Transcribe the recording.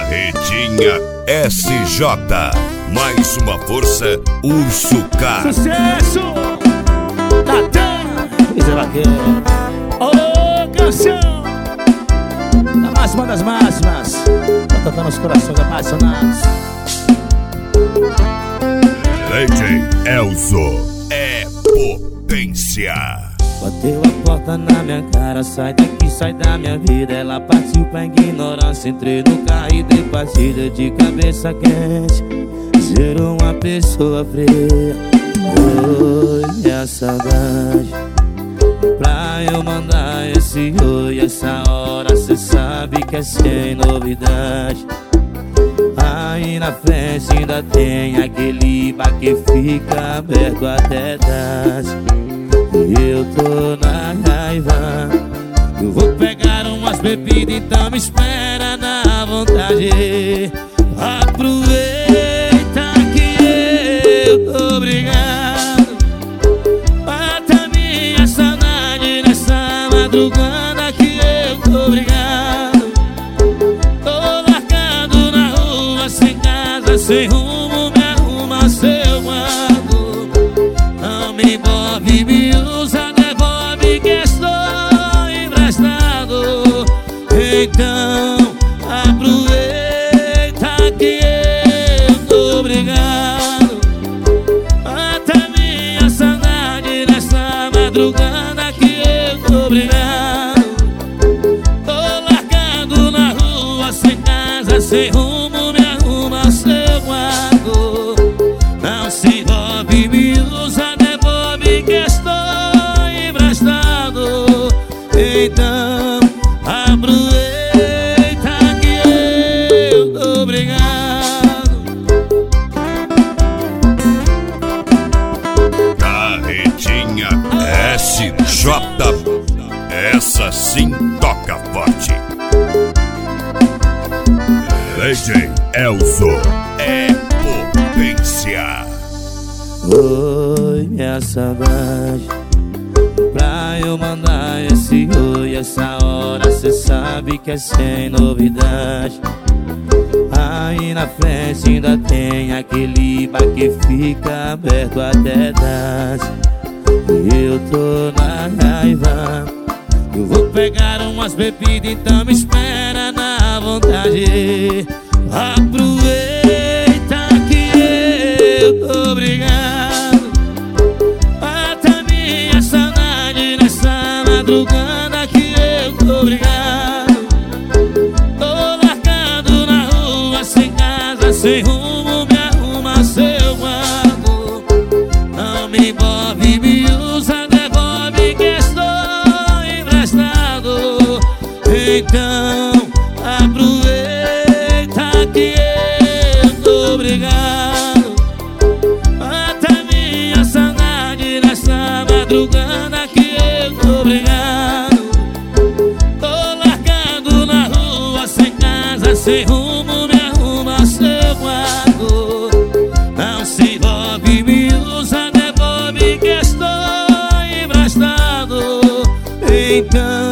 Carretinha SJ, mais uma força Urso K. Sucesso! Natan, Isa Vaqueiro. Ô, canção da máxima das máximas, tá tocando os corações apaixonados. DJ Elzo é potência. Bateu a porta na minha cara, sai daqui, sai da minha vida. Ela partiu pra ignorância, entrei no carro e dei partida de cabeça quente. Zerou uma pessoa fria. Oi, a saudade. Pra eu mandar esse oi, essa hora cê sabe que é sem novidade. Aí na frente ainda tem aquele bar que fica aberto até tarde. Eu tô na raiva, eu vou pegar umas bebidas, então me espera na vontade. Aproveita que eu tô obrigado. Mata minha saudade nessa madrugada que eu tô obrigado. Tô largado na rua, sem casa, sem rumo, me arruma seu guardo. Não me envolve, me usa, devolve que estou emprestado. Então aproveita que eu tô obrigado. Mata minha saudade nessa madrugada que eu tô obrigado. Tô largado na rua, sem casa, sem rumo, me arruma seu guardo. Não se envolve, me usa, devolve que estou emprestado. Então aproveita que eu tô obrigado. Carretinha SJ, essa sim toca forte. DJ Elzo é potência. Oi, minha saudade. Pra eu mandar esse oi, essa hora cê sabe que é sem novidade. Aí na frente ainda tem aquele bar que fica aberto até tarde. Eu tô na raiva, eu vou pegar umas bebidas, então me espera na vontade. Aproveita que eu tô obrigado. Mata minha saudade nessa madrugada que eu tô obrigado. Tô largado na rua, sem casa, sem rumo, me arruma seu guardo. Não me envolve, me usa, devolve que estou emprestado. Então aproveita que eu tô obrigado. Mata minha saudade nessa madrugada que eu tô obrigado. Tô largado na rua, sem casa, sem rumo, me arruma seu guardo. Não se envolve, me usa, devolve que estou emprestado. Então